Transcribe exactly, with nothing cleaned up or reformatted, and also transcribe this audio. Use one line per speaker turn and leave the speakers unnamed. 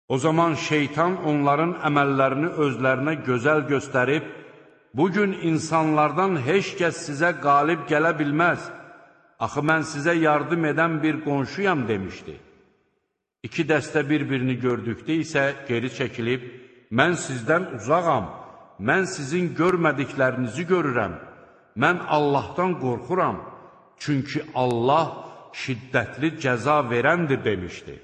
O zaman şeytan onların əməllərini özlərinə gözəl göstərib, bugün insanlardan heç kəs sizə qalib gələ bilməz, axı mən sizə yardım edən bir qonşuyam demişdi. İki dəstə bir-birini gördükdə isə geri çəkilib, mən sizdən uzağam, mən sizin görmədiklərinizi görürəm, mən Allahdan qorxuram, çünki Allah şiddətli cəza verəndir demişdi.